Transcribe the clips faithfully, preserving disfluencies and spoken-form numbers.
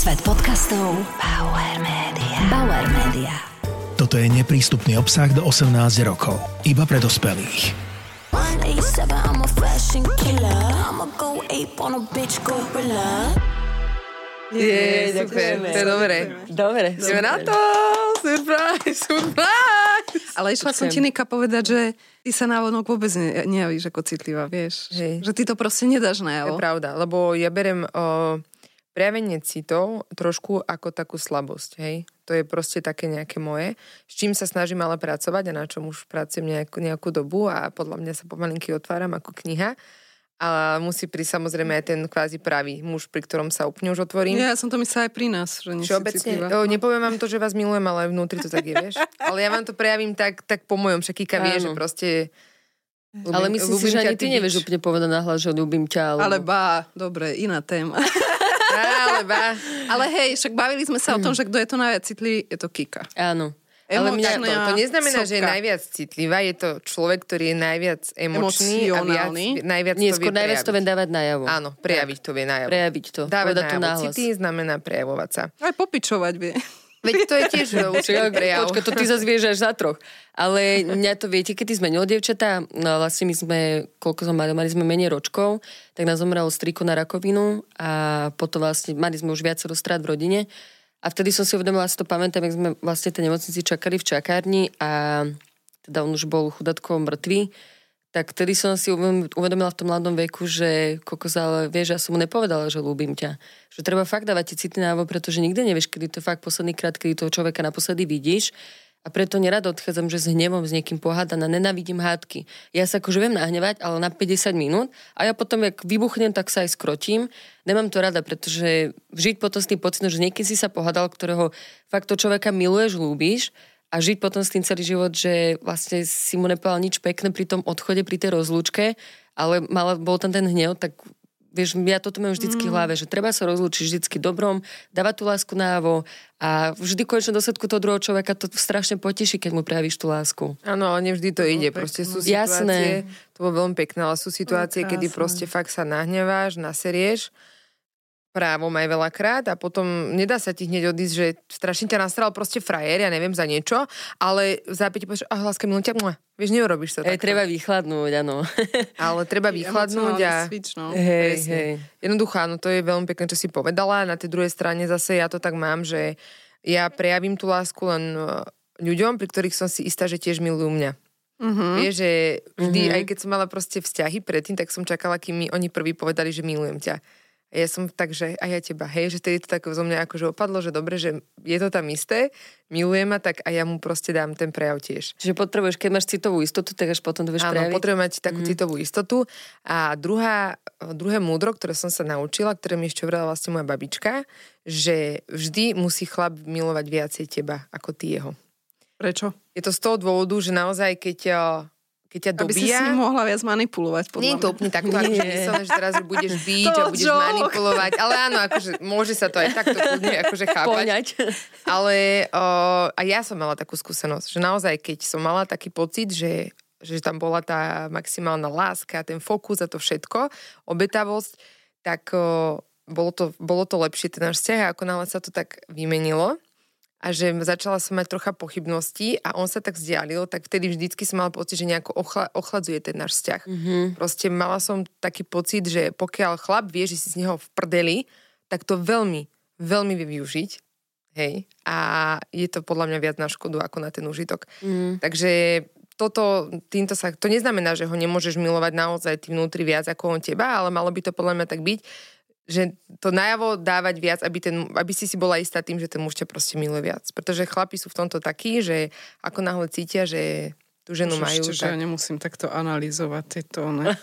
Svet podcastov Bauer Media. Bauer Media. Toto je neprístupný obsah do osemnásť rokov. Iba pre dospelých. Je, ďakujem. To je dobre. Dobre. Ideme na to. Surprise, surprise. Ale išla som ti, Nika, povedať, že ty sa návonok vôbec ne, nejavíš ako citlivá, vieš. Hej. Že ty to proste nedáš To najavo. je pravda, lebo ja berem o, prejavenie citov trošku ako takú slabosť, hej. To je proste také nejaké moje, s čím sa snažím ale pracovať a na čom už pracujem nejakú, nejakú dobu a podľa mňa sa pomalinky otváram ako kniha. A musí prísť samozrejme aj ten kvázi pravý muž, pri ktorom sa úplne už otvorím. Ja som to myslela aj pri nás, že nie si citlivá. Všeobecne, nepoviem vám to, že vás milujem, ale vnútri to tak je, vieš. Ale ja vám to prejavím tak, tak po mojom, však Kika vie, že proste... Ľubím, ale myslím si, že ani ty nevieš úplne povedať nahlas, že ľúbim ťa. Alebo... No. Ale bá, dobre, iná téma. ale bá. Ale hej, však bavili sme sa o tom, že kto je to najviac citlivý, je to Kika. Áno. Ale mňa to, to neznamená, sopka. že je najviac citlivá, je to človek, ktorý je najviac emočný a viac, najviac Nie, to vie skôr najviac to vie prejaviť. dávať najavo. Áno, prejaviť to vie najavo. Prejaviť to. Dávať Povedať to najavo. nahlas. City znamená prejavovať sa. Aj popičovať vie. Veď to je tiež určitý prejav. Počkaj, to ty zase vieš až za troch. Ale mňa to viete, keď ty zmenilo dievčatá, no vlastne my sme, koľko sme mali, mali sme menej ročkov, tak nás zomrelo striko na rakovinu a potom vlastne mali sme už viacero strát v rodine. A vtedy som si uvedomila, si to pamätám, jak sme vlastne tej nemocnici čakali v čakárni a teda on už bol chudátko mŕtvý, tak vtedy som si uvedomila v tom mladom veku, že kokos, ale vieš, ja som mu nepovedala, že ľúbim ťa. Že treba fakt dávať ti city návo, pretože nikdy nevieš, kedy to fakt posledný krát, kedy toho človeka naposledy vidíš. A preto nerado odchádzam, že s hnevom s niekým pohádaná, nenávidím hádky. Ja sa akože viem nahnevať, ale na päťdesiat minút a ja potom, jak vybuchnem, tak sa aj skrotím. Nemám to rada, pretože žiť potom s tým pocitom, že niekým si sa pohádal, ktorého fakt to človeka miluješ, ľúbiš a žiť potom s tým celý život, že vlastne si mu nepovedal nič pekné pri tom odchode, pri tej rozlúčke, ale mal, bol tam ten hnev, tak vieš, ja toto mám vždycky v hlave, že treba sa rozlúčiť vždycky dobrom, dávať tú lásku návo a vždy v konečnom dôsledku toho druhého človeka to strašne poteší, keď mu prejavíš tú lásku. Áno, ale nevždy to ide. Proste sú situácie, Jasné. to bolo veľmi pekné, ale sú situácie, No, kedy krásne. proste fakt sa nahneváš, naserieš, právom aj veľakrát a potom nedá sa ti hneď odísť, že strašne ťa nastral proste frajer, ja neviem, za niečo, ale v zápäti povieš, ah, láska, milujem ťa, mua. Vieš, neurobíš to Ej, takto. treba vychladnúť, áno. Ale treba vychladnúť a... Switch, no. Hej, Presne. hej. Jednoducho, áno, to je veľmi pekné, čo si povedala. Na tej druhej strane zase ja to tak mám, že ja prejavím tú lásku len ľuďom, pri ktorých som si istá, že tiež milujú mňa. Uh-huh. Vieš, že vždy, Mhm. aj keď som mala proste vzťahy predtým, tak som čakala, kým mi oni prví povedali, že milujem ťa. A ja som tak, že aj ja teba, hej, že tedy to tak zo mňa akože opadlo, že dobre, že je to tam isté, milujem ma, tak a ja mu proste dám ten prejav tiež. Čiže potrebuješ, keď máš citovú istotu, tak až potom to vieš Áno, prejaviť. potrebujem mať takú mm. citovú istotu. A druhá, druhé múdro, ktoré som sa naučila, ktoré mi ešte hovorila vlastne moja babička, že vždy musí chlap milovať viacej teba, ako ty jeho. Prečo? Je to z toho dôvodu, že naozaj, keď, keď ťa Aby si dobíja... s ním mohla viac manipulovať, podľa Nie je to mňa. úplne takto, akože myslené, že teraz budeš byť To a budeš joke. manipulovať. Ale áno, akože môže sa to aj takto kľudne akože chápať. Poňať. Ale o, a ja som mala takú skúsenosť, že naozaj, keď som mala taký pocit, že, že tam bola tá maximálna láska, ten fokus a to všetko, obetavosť, tak o, bolo, to, bolo to lepšie ten náš vzťah a ako náhle sa to tak vymenilo a že začala som mať trocha pochybností a on sa tak vzdialil, tak vtedy vždycky som mala pocit, že nejako ochla, ochladzuje ten náš vzťah. Mm-hmm. Proste mala som taký pocit, že pokiaľ chlap vie, že si z neho v prdeli, tak to veľmi, veľmi vie využiť. Hej. A je to podľa mňa viac na škodu ako na ten užitok. Mm. Takže toto, týmto sa, to neznamená, že ho nemôžeš milovať naozaj ty vnútri viac ako on teba, ale malo by to podľa mňa tak byť, že to najavo dávať viac, aby, ten, aby si si bola istá tým, že ten muž ťa proste miluje viac. Pretože chlapi sú v tomto takí, že ako náhle cítia, že tú ženu Už majú, ešte, že tak... ja nemusím takto analyzovať tieto, ne?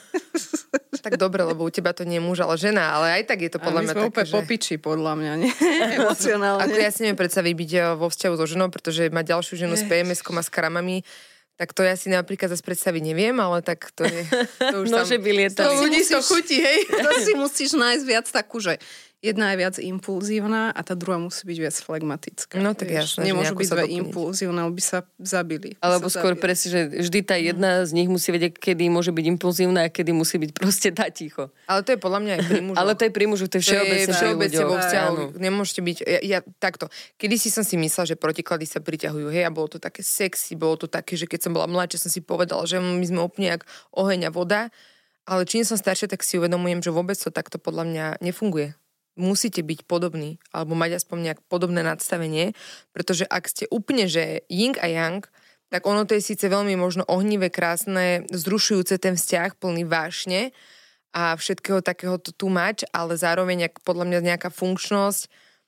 Tak dobre, lebo u teba to nie je muž, ale žena, ale aj tak je to podľa my mňa sme také, úplne že... popiči, podľa mňa, nie? Emocionálne. Ako ja si neviem predstaviť byť vo vzťahu so ženou, pretože mať ďalšiu ženu s pé em eskom a s kramami, tak to ja si napríklad zase predstaviť neviem, ale tak to je... To už Nože by lietali. To ľudí to chutí, hej? To si musíš nájsť viac takú, že jedna je viac impulzívna a tá druhá musí byť viac flegmatická. No tak jasné, že nemôžu nejako byť sa dve doplniť. impulzívne, lebo by sa zabili. By Alebo sa skôr zabili. presne, že vždy tá jedna z nich musí vedieť, kedy môže byť impulzívna a kedy musí byť proste tá ticho. Ale to je podľa mňa aj pri mužoch. Ale to je pri mužoch, to je To je všeobecne pri všeobecne ľuďoch. vo vzťahu. Áno. Nemôžete byť... Ja, ja takto. Kedy si som si myslela, že protiklady sa priťahujú, hej, a bolo to také sexy, bolo to také, že keď som bola mladšia, som si povedala, že my sme úplne jak oheň a voda. Ale čím som staršia, tak si uvedomujem, že vôbec to takto podľa mňa nefunguje. Musíte byť podobní, alebo mať aspoň nejak podobné nadstavenie, pretože ak ste úplne, že yin a yang, tak ono to je síce veľmi možno ohnivé, krásne, vzrušujúce ten vzťah, plný vášne a všetkého takého tu mať, ale zároveň ak podľa mňa nejaká funkčnosť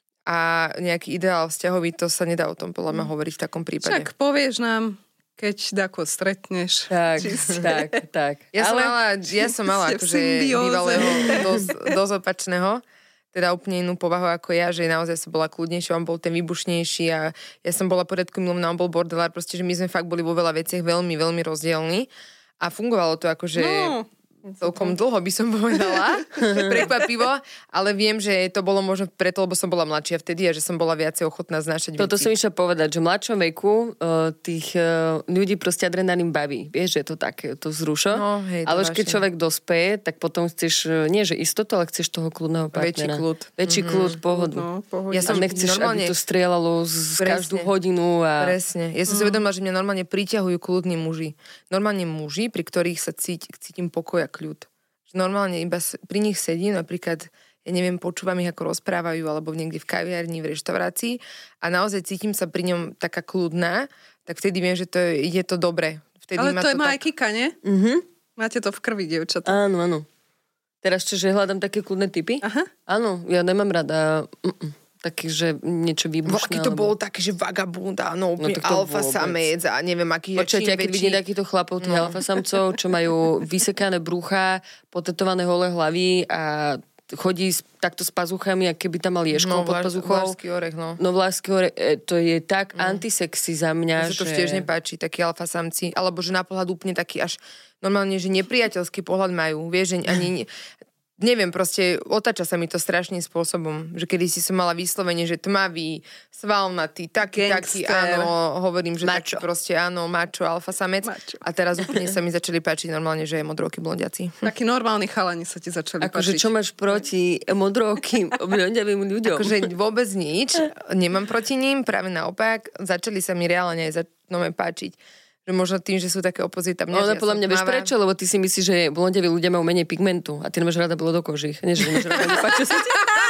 a nejaký ideál vzťahový, to sa nedá o tom podľa mňa hovoriť v takom prípade. Však povieš nám, keď dako stretneš. Tak, Čiste. tak, tak. Ja som Ale mala, ja som mala Ste v akože symbióze. bývalého dosť, dosť opačného, teda úplne inú povahu ako ja, že naozaj som bola kľudnejšia, on bol ten výbušnejší a ja som bola poriadku milovná, on bol bordelár, proste, že my sme fakt boli vo veľa veciach veľmi, veľmi rozdielni a fungovalo to akože... No, celkom dlho by som povedala, prekvapivo, ale viem, že to bolo možno preto, lebo som bola mladšia vtedy a že som bola viacej ochotná znášať toto veci. som išla povedať, že v mladšom veku uh, tých uh, ľudí proste adrenalín baví. Vieš, že je to také, to vzrušo. No, hej, to ale už keď vážne. človek dospeje, tak potom chceš, uh, nie že istotu, ale chceš toho kľudného partnera. Väčší kľud. Väčší Mhm. kľud, pohodu. no, pohodne. Ja Ja som som nechceš, normálne- aby to strieľalo z Presne. každú hodinu. A... Presne. Ja som si uvedomila, že mňa normálne priťahujú kľudní muži. Normálne muži, pri ktorých sa cíti, cítim pokoj a kľud. Že normálne iba s- pri nich sedím, napríklad, ja neviem, počúvam ich, ako rozprávajú, alebo niekde v kaviarni, v reštaurácii a naozaj cítim sa pri ňom taká kľudná, tak vtedy viem, že to je, je to dobre. Vtedy Ale ma to je má tak... aj Kika, nie? Mhm. Máte to v krvi, dievčatá. Áno, áno. Teraz čo, že hľadám také kľudné typy? Aha. Áno, ja nemám rada mm, taký, že niečo výbušné. Aký to alebo... bol taký, že vagabund, áno, úplne tak to alfa vôbec. samec a neviem, aký je Počujete, čím keď väčší. vidím takýchto chlapov, tých No. alfa samcov, čo majú vysekané brucha, potetované holé hlavy a chodí s, takto s pazuchami, a keby tam mal ješkov pod vláš- pazuchou. vlášsky orech, no. No vlásky hore, e, to je tak antisexy za Mne mňa, sa to že... tiež nepáči, takí alfa samci, alebo že na pohľad úplne taký až normálne, že nepriateľský pohľad majú, vieš, že ani... Ne, neviem, proste otáča sa mi to strašným spôsobom, že kedy si som mala vyslovene, že tmavý, svalnatý, taký, taký, Gangster. áno, hovorím, že Mačo. taký proste, áno, mačo, alfa samec. Mačo. A teraz úplne sa mi začali páčiť normálne, že je modroky blondiaci. Takí normálni chalani sa ti začali Akože páčiť. čo máš proti modrokým, obľonďavým ľuďom? Akože vôbec nič, nemám proti ním, práve naopak, začali sa mi reálne aj začneme páčiť. Že možno tým, že sú také opozita. No, ale podľa mňa vieš prečo, lebo ty si myslíš, že blondiaví ľudia majú menej pigmentu a ty nemáš rada blodokožých. Nie, že nemáš rada, nepáčia sa ti.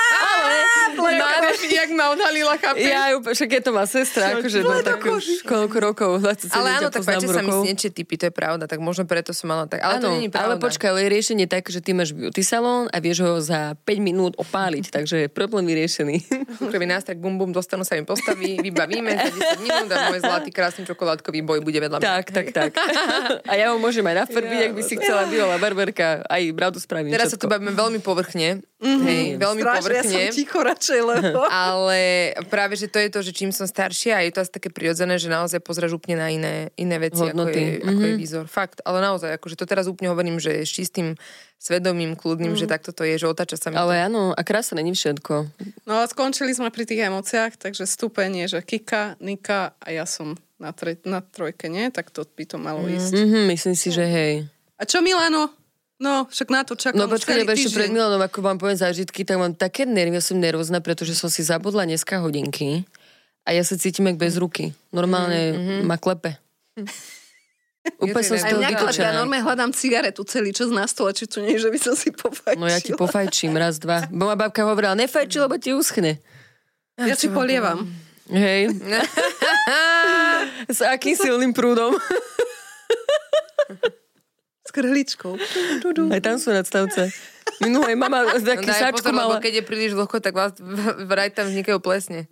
Ale... Jak ma odhalila, chápeš? Ja ju, však je to má sestra, akože má takú už koľko rokov. Ale áno, tak páčia sa mi snečie typy, to je pravda, tak možno preto som mala tak. Ale to Áno, nie je pravda. ale počkaj, ale je riešenie tak, že ty máš beauty salón a vieš ho za päť minút opáliť, takže je problém vyriešený. Keby nás tak bum bum dostanú sa mi postaví, vybavíme za desať minút a môj zlatý krásny čokoládkový boj bude vedľa mňa. Tak, tak, tak. A ja ho môžem aj nafarbiť, ak by si chcela bývalá barberka, aj pravdu spravím. Teraz sa tu všetko. bavíme veľmi povrchne. Hej, veľmi Strašne, povrchne. ja som ticho radšej, lebo... Ale práve, že to je to, že čím som staršia a je to asi také prirodzené, že naozaj pozráš úplne na iné, iné veci, ako je, Hodnoty. ako je výzor. Fakt, ale naozaj, akože to teraz úplne hovorím, že s čistým svedomím, kľudným, že takto to je, že otáča sa mi Ale to. áno, a krása není všetko. No a skončili sme pri tých emóciách, takže stupeň je, že Kika, Nika a ja som na, tre- na trojke, nie? Tak to by to malo ísť. Mhm, myslím si, že hej. A čo Milano? No, však na to čakám No už počkaj, celý ešte pred týždeň. Milanom, ako vám poviem zážitky, tak mám také nervy, ja som nervózna, pretože som si zabudla dneska hodinky a ja sa cítim jak bez ruky. Normálne mm-hmm. ma klepe. Úplne som z Aj toho mňa klepe, ja vytočená. normálne hľadám cigaretu celý čas na stole, či tu nie, že by som si pofajčila. No ja ti pofajčím raz, dva. Bo ma babka hovorila, nefajči, lebo ti uschne. Ja si polievam. Hej. S akým silným prúdom. S krhličkou. Aj tam sú nadstavce. Minulé mama No taký daj sačku pozor, lebo mala. keď je príliš vlhko, tak vás, vraj tam vznikajú plesne.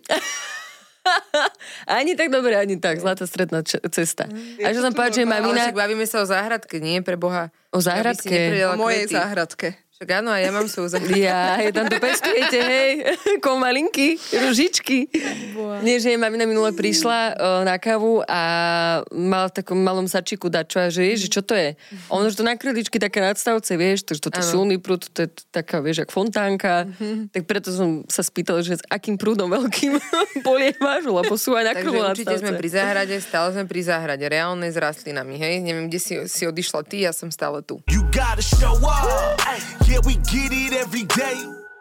Ani tak dobre, ani tak. Zlatá stredná č- cesta. A že som povedať, že Ale mamina... však bavíme sa o záhradke, nie pre Boha. O záhradke? O mojej záhradke. Však áno, a ja mám svoju záhradu. Ja, je tam to pestujete, hej, ko malinky, ružičky. Nie, že mamina minule prišla o, na kávu a mala v takom malom sačiku dačo a že, že čo to je? A ono, že to na kryličky také nadstavce, vieš, to, že toto je silný prúd, to je taká, vieš, jak fontánka. Mm-hmm. Tak preto som sa spýtala, že s akým prúdom veľkým poliek máš, lebo sú aj na krúlo nadstavce. Takže určite sme pri záhrade, stále sme pri záhrade, reálnej s rastlinami, hej? Neviem, kde si, si odišla ty, ja som stále tu. You gotta show up. Yeah, we get it every day.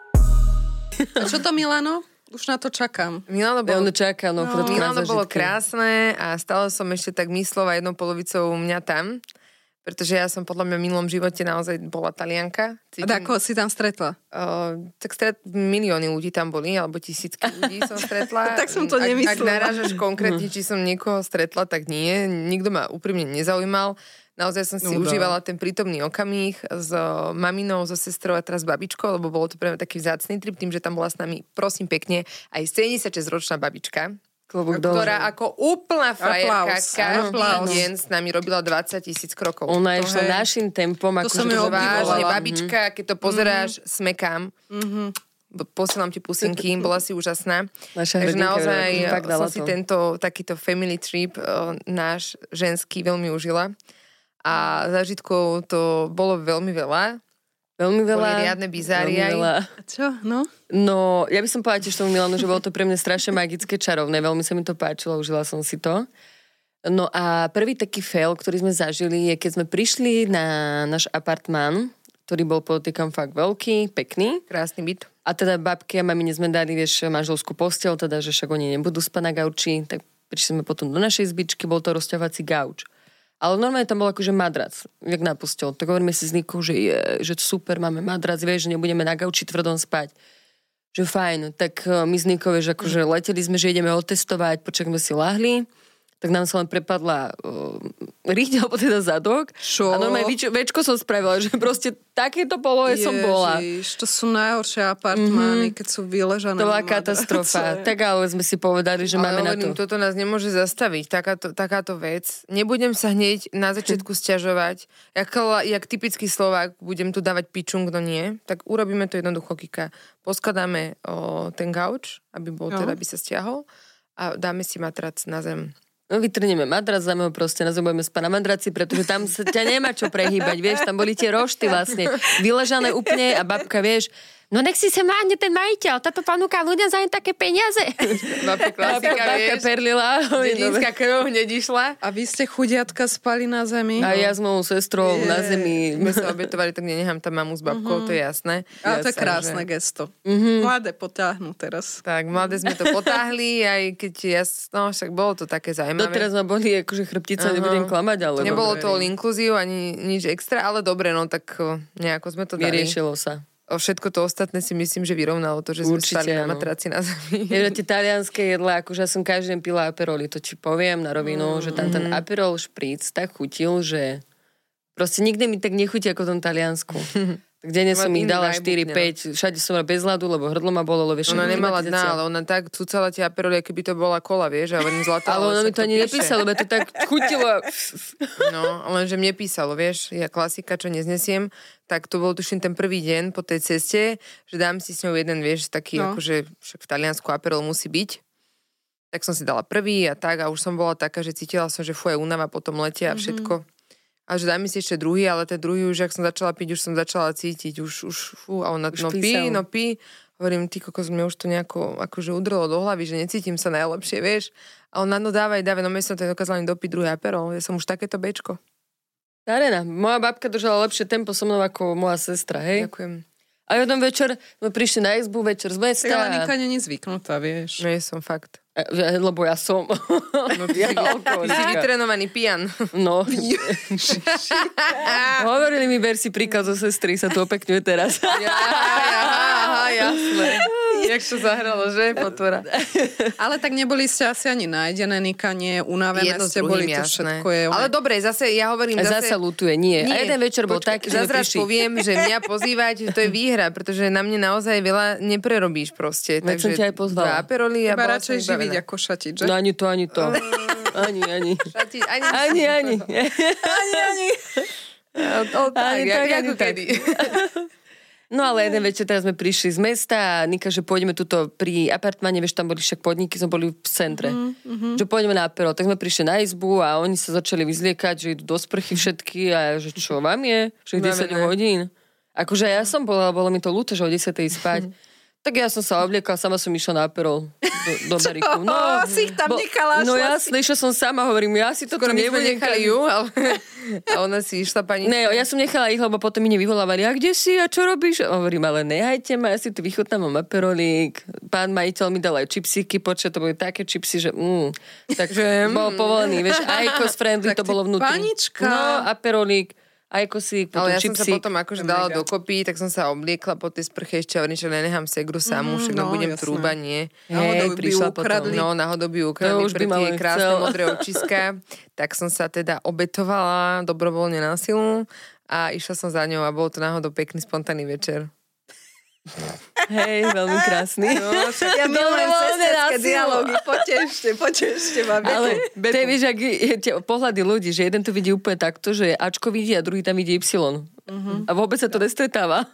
A čo to Milano? Už na to čakám. Milano bolo, ja čaká, no, no, Milano bolo krásne a stále som ešte tak myslova jednou polovicou mňa tam, pretože ja som podľa mňa v minulom živote naozaj bola Talianka. Cítim, a ako si tam stretla? Uh, tak stret, milióny ľudí tam boli, alebo tisícky ľudí som stretla. Tak som to nemyslela. Ak, ak narážaš konkrétne, či som niekoho stretla, tak nie. Nikto ma úprimne nezaujímal. Naozaj som si no, užívala ten prítomný okamih s maminou, so sestrou a teraz s babičkou, lebo bolo to pre mňa taký vzácny trip, tým, že tam bola s nami, prosím pekne, aj sedemdesiatšesťročná babička, Klobúk ktorá dole. ako úplná frajerka Aplaus. každý Aplaus. deň s nami robila dvadsať tisíc krokov. Ona to išla je... našim tempom. To ako som že ju to vážne, bola. babička, keď to pozeráš, mm-hmm. smekám. Mm-hmm. Posielam ti pusinky, bola si úžasná. Naša Takže hrdinka, naozaj som som si tento takýto family trip uh, náš ženský veľmi užila. A zážitkov to bolo veľmi veľa. Veľmi veľa. Boli riadne bizári aj. A čo? No? No, ja by som povedala tiež tomu Milanu, že bolo to pre mňa strašne magické, čarovné. Veľmi sa mi to páčilo, užila som si to. No a prvý taký fail, ktorý sme zažili, je keď sme prišli na náš apartmán, ktorý bol podotýkam fakt veľký, pekný. Krásny byt. A teda babke a mamine sme dali, vieš, manželskú posteľ, teda, že však oni nebudú spať na gauči, tak prišli sme potom do našej izbičky, bol to rozťahovací gauč. Ale normálne tam bol akože madrac, jak na posteľ. Tak hovoríme si s Nikou, že je, že super, máme madrac, vieš, že nebudeme na gauči tvrdom spať. Že fajn. Tak my s Nikou, vieš, akože leteli sme, že ideme otestovať, počak sme si lahli. Tak nám sa len prepadla uh, rýť, alebo teda zadok. Čo? A normálne väč- väčko som spravila, že proste takéto polohe som bola. Ježiš, to sú najhoršie apartmány, mm-hmm. keď sú vyležané. To bola katastrofa. Tak ale sme si povedali, že ale máme hovorím, na to. toto nás nemôže zastaviť, takáto, takáto vec. Nebudem sa hneď na začiatku sťažovať. Jak, jak typický Slovák, budem tu dávať pičung, no nie. Tak urobíme to jednoducho, Kika. Poskladáme o, ten gauč, aby bol no. teda, aby sa stiahol a dáme si matrac na zem. No vytrneme madrac, dáme ho proste, nazobujeme spať na madraci, pretože tam sa ťa nemá čo prehýbať, vieš, tam boli tie rošty vlastne, vyležané úplne a babka, vieš, no nech si sa máhne ten majiteľ, táto panúka ľudia za také peniaze. Babka klasika, babka vieš. perlila. Dedinská krv hneď išla. A vy ste chudiatka spali na zemi? A ja s mojou sestrou Je. na zemi. My sa obetovali, tak nenechám tam mamu s babkou, uh-huh. to je jasné. A to je Jasné, krásne že... gesto. Uh-huh. Mladé potáhnú teraz. Tak, mladé sme to potáhli, aj keď ja, no však bolo to také zaujímavé. Doteraz ma boli akože chrbtica, uh-huh. nebudem klamať, ale... Nebolo to all inclusive, ani nič extra, ale dobre, no tak nejako sme to dali. Vyriešilo sa. O všetko to ostatné si myslím, že vyrovnalo to, že sme Určite, spali na áno. matraci na zemi. Je, že tie talianské jedlá, akože ja som každý deň pila aperoli, to ti poviem na rovinu, mm. že tam ten aperol špric tak chutil, že proste nikdy mi tak nechutí ako v tom Taliansku. Tak denne som ich dala štyri päť, všade som bola bez ľadu, lebo hrdlo ma bolo, lebo ona nemala dna, ale ona tak cucala tie aperoli, keby to bola kola, vieš, a hovorím zlatá. Ale ona mi to ani nepísala, lebo to tak chutilo. No, lenže mne písalo, vieš, ja klasika, čo neznesiem, tak to bol tuším ten prvý deň po tej ceste, že dám si s ňou jeden, vieš, taký, no. akože však v Taliansku aperol musí byť. Tak som si dala prvý a tak a už som bola taká, že cítila som, že fuje únava po tom lete a všetko. Mm-hmm. A že dajme si ešte druhý, ale ten druhý už, ak som začala piť, už som začala cítiť, už, už fú, a ona, no pí, no pí. Hovorím, ty kokos, mne už to nejako akože udrlo do hlavy, že necítim sa najlepšie, vieš. A ona, no dávaj, dávaj, no my som to dokázala dopiť druhý aperol, ja som už takéto bečko. Darena, moja babka držala lepšie tempo so mnou ako moja sestra, hej? Ďakujem. A jeden večer sme prišli na izbu, večer z mesta. Tak ale Nika není zvyknutá, vieš. Nie som fakt. E, lebo ja som. No, ty, ja ty si vytrenovaný pijan. No. Hovorili mi, ber si príklad zo sestry, sa to opekňuje teraz. Ja, aha, jasné. Jak to zahralo, že? Potvora. Ale tak neboli ste asi ani nájdené, Nika, nie, unavené Jedno ste boli, to všetko je... Ale dobre, zase ja hovorím... A zase, zase lutuje, nie. nie. A jeden večer bol Počkej, taký, že zazraz neprišli. poviem, že mňa pozývať, to je výhra, pretože na mne naozaj veľa neprerobíš proste. Veď som ťa aj pozvala. Dva aperoly a Iba bola radšej som živiť vybavená. ako šatiť, že? No ani to, ani to. Ani, ani. Šatiť, ani, Ani, ani. ani, ani. O, o, tak, Ani jak, tak, jak ani tak. kedy. No ale jeden večer teraz sme prišli z mesta a Nika, že pôjdeme tuto pri apartmáne, vieš, tam boli však podniky, sme boli v centre. Mm-hmm. Že pôjdeme na apero. Tak sme prišli na izbu a oni sa začali vyzliekať, že idú do sprchy všetky a ja, že čo vám je? Že desať hodín. Akože ja som bola, bolo mi to ľúto, že o desiatej spať. Tak ja som sa obliekala, sama som išla na apero do, do bariku. No, si ich tam bo, nechala. No jasne, išla som sama, hovorím, ja si to skoro nebudem. Nechali ju, ale a ona si išla pani. Ne, ja som nechala ich, lebo potom mi nevyvolávali, a kde si, a čo robíš? A hovorím, ale nehajte ma, ja si tu vychutnám aperolík. Pán majiteľ mi dal aj čipsíky, počet, to boli také čipsy, že mm, takže bol povolený, vieš, aj cost friendly to bolo vnútri. Panička. No, aperolík. Aj si, ale ja čipsy. som sa potom akože dala dokopy, tak som sa obliekla po tej sprche ešte hovorím, že nenechám segru samú, však no, budem jasné. trúba, nie. Hej, prišla potom. No, náhodou by ukradli pre tie krásne modré očiska. Tak som sa teda obetovala dobrovoľne na silu a išla som za ňou a bol to náhodou pekný spontánny večer. Hej, veľmi krásny. No, ja milujem sesterské dialógy. Potešte, potešte ma. Ale to je, vieš, ak je tie pohľady ľudí, že jeden to vidí úplne takto, že Ačko vidí a druhý tam vidí Y. Uh-huh. A vôbec sa to nestretáva.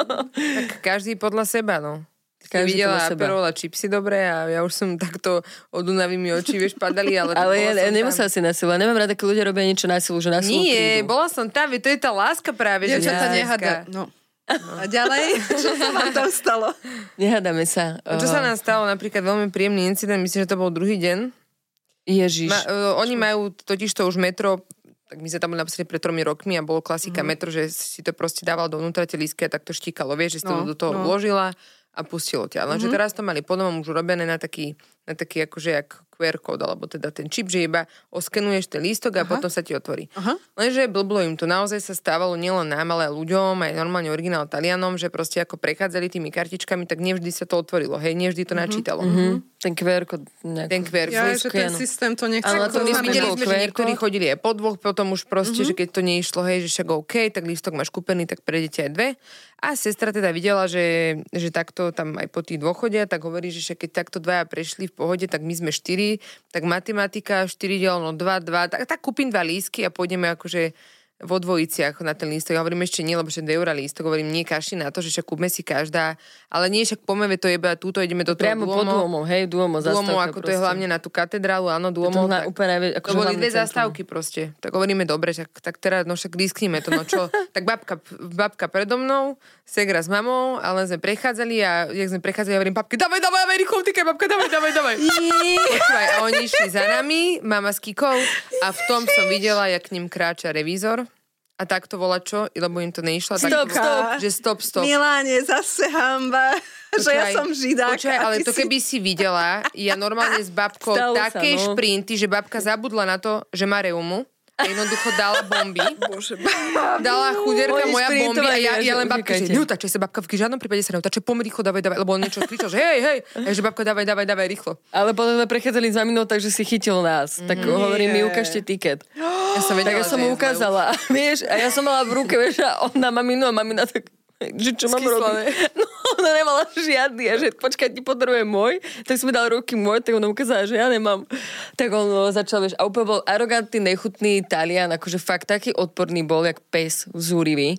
Tak každý podľa seba, no. Každý videla aperol a čipsy dobre a ja už som takto od unavými očí, vieš, padali, ale... Ale ja, ja nemusela si na silu. Ja nemám rada, keď ľudia robia niečo na silu, že na silu Nie, prídu. bola som tam, to je tá láska práve. Ja, že ja, nehada. No. No. A ďalej? Čo sa vám tam stalo? Nehádame sa. Uh... Čo sa nám stalo? Napríklad veľmi príjemný incident, myslím, že to bol druhý deň. Ježiš. Ma, uh, oni majú totiž to už metro, tak my sme tam boli napríklad pred tromi rokmi a bolo klasika mm. metro, že si to proste dával dovnútra tie lístky a tak to štíkalo, vieš, že si to no, do toho no. vložila a pustilo ťa. Lenže mm-hmm. teraz to mali po domom už urobené na taký, na taký akože jak kú er kód, alebo teda ten čip, že iba oskenuješ ten lístok a Aha. potom sa ti otvorí. Aha. Lenže blblo im to. Naozaj sa stávalo nielen nám, ale ľuďom, aj normálne originál Talianom, že proste ako prechádzali tými kartičkami, tak nevždy sa to otvorilo. Hej, nevždy to mm-hmm. načítalo. Mm-hmm. Ten kú er kód. Ten kú er ja, že ten systém to nechce. Ale to my videli sme, že niektorí chodili aj po dvoch, potom už proste, mm-hmm. že keď to neišlo, hej, že však OK, tak lístok máš kúpený, tak prejdete aj dve. A sestra teda videla, že, že takto tam aj po tých dvoch chodia, tak hovorí, že keď takto dvaja prešli v pohode, tak my sme štyri, tak matematika štyri deleno dva, dva, tak, tak kúpim dva lístky a pôjdeme akože vo dvojiciach na ten lístok. Ja hovorím ešte nie, lebo že dve eurá lístok, hovorím nie kašli na to, že však kúpme si každá, ale nie však pomeme to iba túto, ideme do toho priamo Duomo. Priamo pod Duomo, hej, Duomo, zastávka. Duomo, ako proste. To je hlavne na tú katedrálu, áno, Duomo. To, tak, úplne, to boli dve zastávky proste. Tak hovoríme, dobre, tak, tak teraz, no však lísknime to, no čo. Tak babka, babka predo mnou, segra s mamou, ale sme prechádzali a jak sme prechádzali, ja hovorím, babke, dávaj, dávaj, dávaj, rýchlo utíkaj, babka, dávaj, dávaj, dávaj. Počúvaj, a oni išli za nami, mama s Kikou a v tom som videla, jak k ním kráča revízor. A tak to volá čo? Lebo im to neišlo. Stop, tak stop. Že stop, stop. Miláne, zase hamba. Počkaj, že ja som židák. Počkaj, ale to keby si videla, ja normálne s babkou Stalo také sa, no. šprinty, že babka zabudla na to, že má reumu. A jednoducho dala bomby. Bože, dala chuderka Oni moja bomby a ja, ja len že babka, že neutačaj sa babka, v žiadnom prípade sa neutačaj, poďme rýchlo, dávaj, dávaj, lebo on niečo kričal, že hej, hej, a že babka, dávaj, dávaj, dávaj, rýchlo. Ale potom sme prechádzali za minou, takže si chytil nás. Mm, tak hovorím, mi ukážte tiket. Ja som vedela, tak ja som mu ukázala. Vieš, a ja som mala v ruke, vieš, a on na maminu a mamina tak... že čo mám robiť? No, ona nemala žiadny a že počkaj, ti potrebuje môj. Tak som mi dal ruky môj, tak ona ukázala, že ja nemám. Tak on začal, vieš, a úplne bol arogantný, nechutný Talian, akože fakt taký odporný bol, jak pes zúrivý.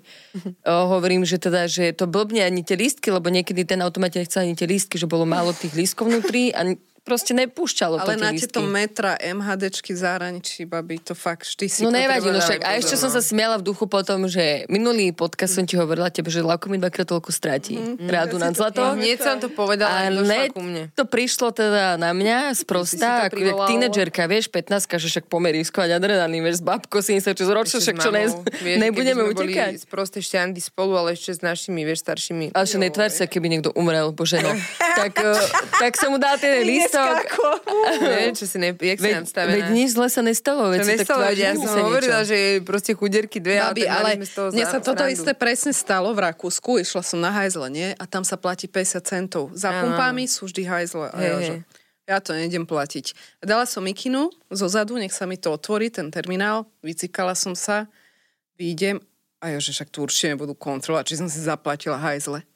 o, hovorím, že teda, že to blbne ani tie lístky, lebo niekedy ten automat nechcel ani tie lístky, že bolo málo tých lístkov vnútri a proste nepúšťalo ale to tie lístky. Ale na tieto metra MHDčky v zahraničí, babi, to fakt vždy si no nevadí, no pozor, však. A ešte no. som sa smiala v duchu potom, že minulý podcast som ti hovorila tebe, že Lavko mi dvakrát toľko stratí. Mm, Rádu nad zlato. Hneď som to povedala, a došla ku mne. To prišlo teda na mňa sprostá, ako jak tínedžerka, vieš, pätnástka, že však pomerí skovať adrenalín, vieš, s babkou sedemdesiatšesť ročnou, však čo ne, vieš, nebudeme utekať. Boli sprosté šťandy spolu, ale ešte s našimi, vieš, staršími. Ale že netvár sa, keby niekto umrel, bože no. tak, tak som mu dal ten lístok. Nie, čo si ne, jak si nastavená. Veď nič zle sa nestalo. Veď to nestalo, ja som hovorila, že proste chudierky dve. Babi, ale mne sa toto isté presne stalo v Rakúsku. Išla som na hajzle, nie? A tam sa platí päťdesiat centov. Za ano. Pumpami sú vždy hajzle. A ja, že ja to nejdem platiť. A dala som mikinu zo zadu, nech sa mi to otvorí, ten terminál. Vycikala som sa, vyjdem a ja, že však tu určite nebudú kontrolovať, či som si zaplatila hajzle.